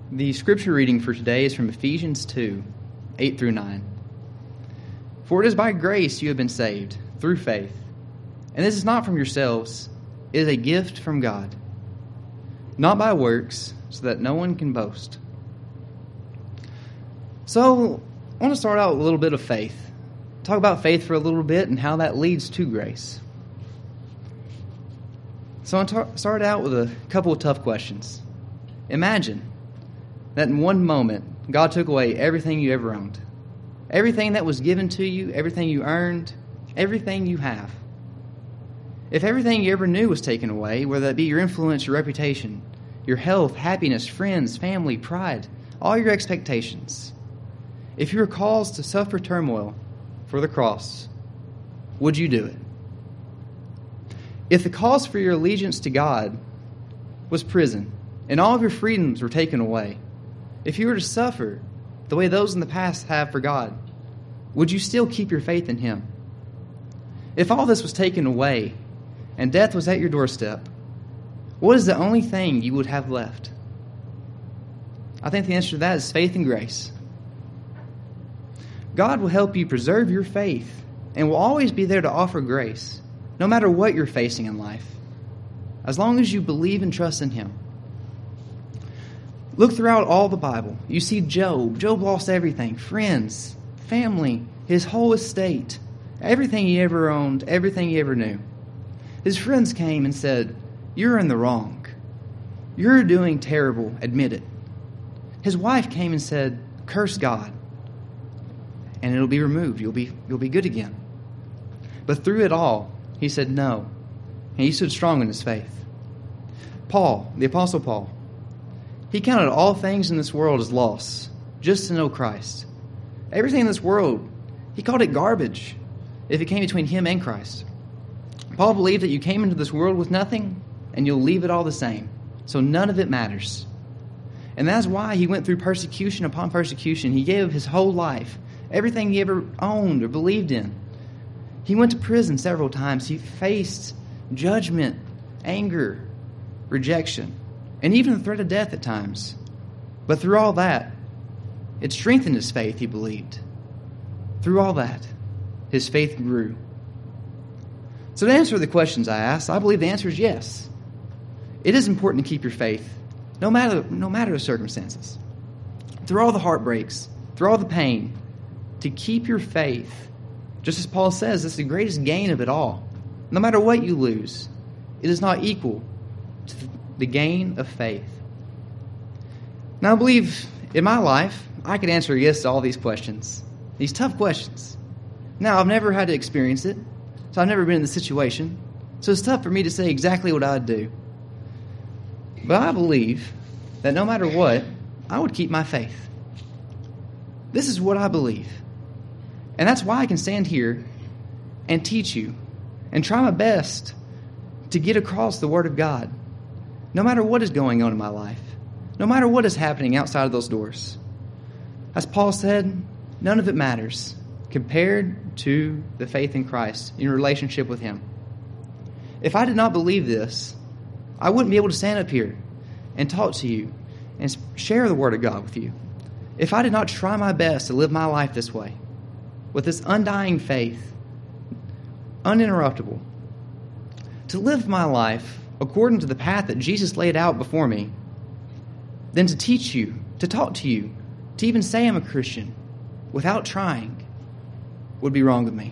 The scripture reading for today is from Ephesians 2, 8 through 9. For it is by grace you have been saved, through faith. And this is not from yourselves, it is a gift from God. Not by works, so that no one can boast. So, I want to start out with a little bit of faith. Talk about faith for a little bit and how that leads to grace. So I want to start out with a couple of tough questions. Imagine that in one moment, God took away everything you ever owned. Everything that was given to you, everything you earned, everything you have. If everything you ever knew was taken away, whether that be your influence, your reputation, your health, happiness, friends, family, pride, all your expectations. If you were caused to suffer turmoil for the cross, would you do it? If the cause for your allegiance to God was prison, and all of your freedoms were taken away, if you were to suffer the way those in the past have for God, would you still keep your faith in Him? If all this was taken away and death was at your doorstep, what is the only thing you would have left? I think the answer to that is faith and grace. God will help you preserve your faith and will always be there to offer grace, no matter what you're facing in life, as long as you believe and trust in Him. Look throughout all the Bible. You see Job. Job lost everything. Friends, family, his whole estate, everything he ever owned, everything he ever knew. His friends came and said, "You're in the wrong. You're doing terrible. Admit it." His wife came and said, "Curse God, and it'll be removed. You'll be good again." But through it all, he said no, and he stood strong in his faith. Paul, the Apostle Paul, he counted all things in this world as loss, just to know Christ. Everything in this world, he called it garbage if it came between him and Christ. Paul believed that you came into this world with nothing, and you'll leave it all the same. So none of it matters. And that's why he went through persecution upon persecution. He gave his whole life, everything he ever owned or believed in. He went to prison several times. He faced judgment, anger, rejection, and even the threat of death at times. But through all that, it strengthened his faith, he believed. Through all that, his faith grew. So to answer the questions I asked, I believe the answer is yes. It is important to keep your faith, no matter the circumstances. Through all the heartbreaks, through all the pain, to keep your faith, just as Paul says, it's the greatest gain of it all. No matter what you lose, it is not equal to the gain of faith. Now, I believe in my life, I could answer yes to all these questions, these tough questions. Now, I've never had to experience it, so I've never been in the situation, so it's tough for me to say exactly what I'd do. But I believe that no matter what, I would keep my faith. This is what I believe. And that's why I can stand here and teach you and try my best to get across the Word of God, no matter what is going on in my life, no matter what is happening outside of those doors. As Paul said, none of it matters compared to the faith in Christ, in your relationship with Him. If I did not believe this, I wouldn't be able to stand up here and talk to you and share the Word of God with you. If I did not try my best to live my life this way, with this undying faith, uninterruptible, to live my life according to the path that Jesus laid out before me, then to teach you, to talk to you, to even say I'm a Christian without trying would be wrong with me.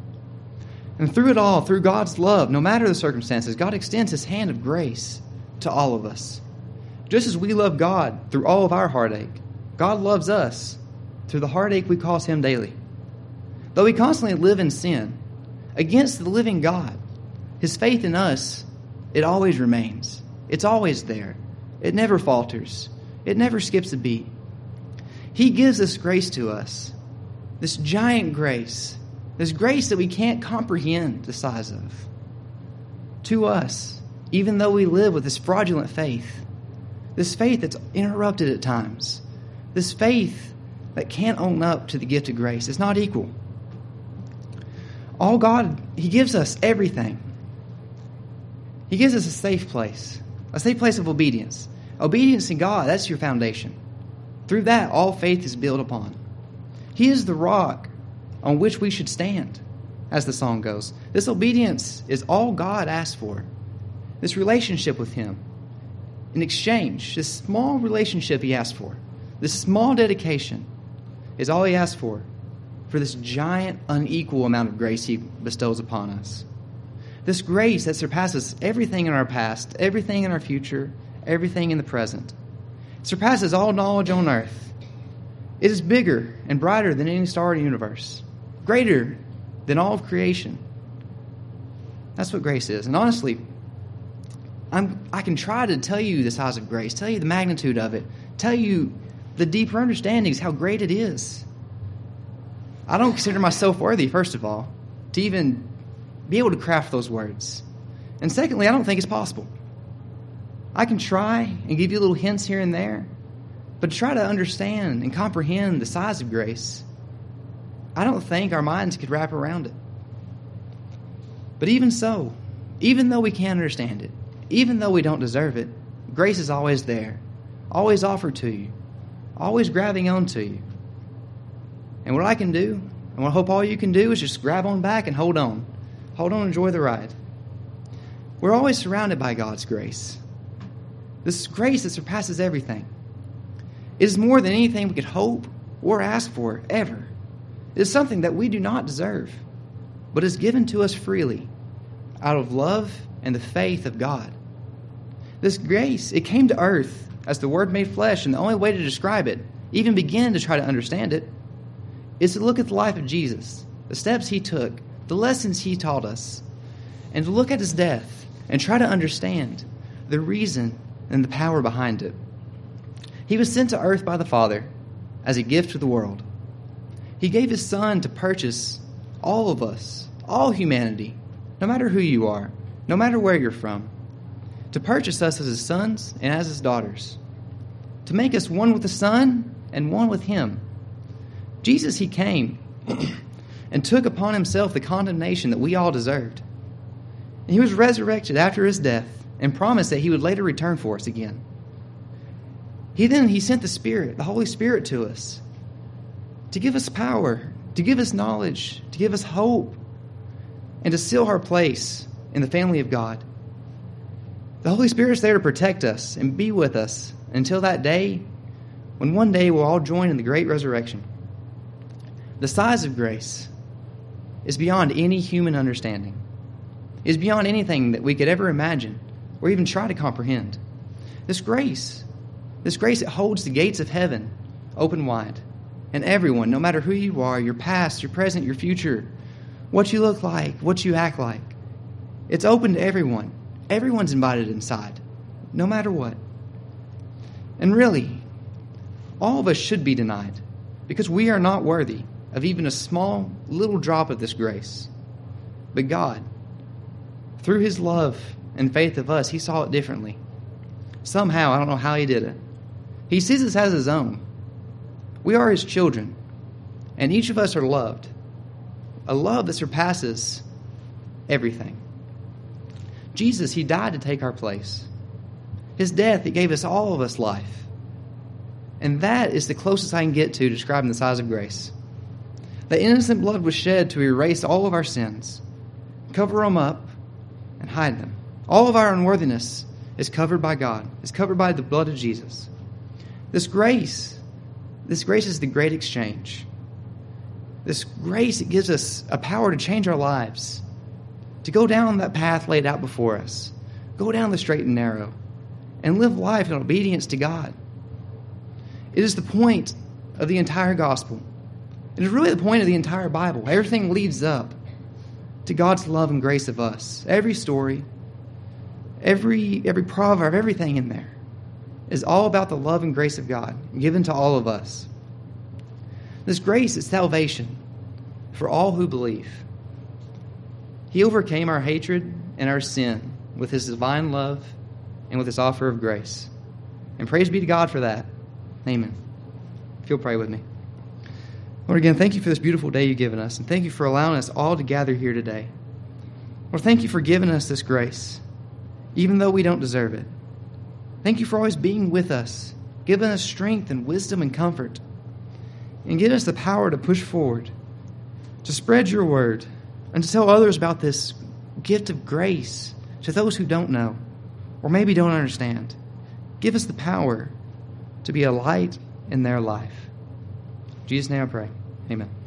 And through it all, through God's love, no matter the circumstances, God extends His hand of grace to all of us. Just as we love God through all of our heartache, God loves us through the heartache we cause Him daily. Though we constantly live in sin against the living God, His faith in us, it always remains. It's always there. It never falters. It never skips a beat. He gives this grace to us, this giant grace, this grace that we can't comprehend the size of. To us, even though we live with this fraudulent faith, this faith that's interrupted at times, this faith that can't own up to the gift of grace. It's not equal. All God, He gives us everything. He gives us a safe place of obedience. Obedience to God, that's your foundation. Through that, all faith is built upon. He is the rock on which we should stand, as the song goes. This obedience is all God asks for. This relationship with Him. In exchange, this small relationship He asks for, this small dedication is all He asks for this giant, unequal amount of grace He bestows upon us. This grace that surpasses everything in our past, everything in our future, everything in the present. It surpasses all knowledge on earth. It is bigger and brighter than any star in the universe, greater than all of creation. That's what grace is. And honestly, I can try to tell you the size of grace, tell you the magnitude of it, tell you the deeper understandings, how great it is. I don't consider myself worthy, first of all, to even be able to craft those words. And secondly, I don't think it's possible. I can try and give you little hints here and there, but to try to understand and comprehend the size of grace, I don't think our minds could wrap around it. But even so, even though we can't understand it, even though we don't deserve it, grace is always there, always offered to you, always grabbing onto you. And what I can do, and what I hope all you can do, is just grab on back and hold on. Hold on and enjoy the ride. We're always surrounded by God's grace. This grace that surpasses everything. It is more than anything we could hope or ask for ever. It is something that we do not deserve, but is given to us freely out of love and the faith of God. This grace, it came to earth as the Word made flesh, and the only way to describe it, even begin to try to understand it, is to look at the life of Jesus, the steps He took, the lessons He taught us, and to look at His death and try to understand the reason and the power behind it. He was sent to earth by the Father as a gift to the world. He gave His Son to purchase all of us, all humanity, no matter who you are, no matter where you're from, to purchase us as His sons and as His daughters, to make us one with the Son and one with Him. Jesus, He came and took upon Himself the condemnation that we all deserved. And He was resurrected after His death and promised that He would later return for us again. He sent the Spirit, the Holy Spirit, to us to give us power, to give us knowledge, to give us hope, and to seal our place in the family of God. The Holy Spirit's there to protect us and be with us until that day when one day we'll all join in the great resurrection. The size of grace is beyond any human understanding. It is beyond anything that we could ever imagine or even try to comprehend. This grace, it holds the gates of heaven open wide. And everyone, no matter who you are, your past, your present, your future, what you look like, what you act like, it's open to everyone. Everyone's invited inside, no matter what. And really, all of us should be denied because we are not worthy of even a small little drop of this grace. But God, through His love and faith of us, He saw it differently. Somehow, I don't know how He did it. He sees us as His own. We are His children, and each of us are loved. A love that surpasses everything. Jesus, He died to take our place. His death, He gave all of us life. And that is the closest I can get to describing the size of grace. The innocent blood was shed to erase all of our sins, cover them up, and hide them. All of our unworthiness is covered by God, is covered by the blood of Jesus. This grace is the great exchange. This grace, it gives us a power to change our lives, to go down that path laid out before us, go down the straight and narrow, and live life in obedience to God. It is the point of the entire gospel. It is really the point of the entire Bible. Everything leads up to God's love and grace of us. Every story, every proverb, everything in there is all about the love and grace of God given to all of us. This grace is salvation for all who believe. He overcame our hatred and our sin with His divine love and with His offer of grace. And praise be to God for that. Amen. If you'll pray with me. Lord, again, thank You for this beautiful day You've given us, and thank You for allowing us all to gather here today. Lord, thank You for giving us this grace, even though we don't deserve it. Thank you for always being with us, giving us strength and wisdom and comfort, and giving us the power to push forward, to spread your word, and to tell others about this gift of grace to those who don't know or maybe don't understand. Give us the power to be a light in their life. In Jesus' name I pray. Amen.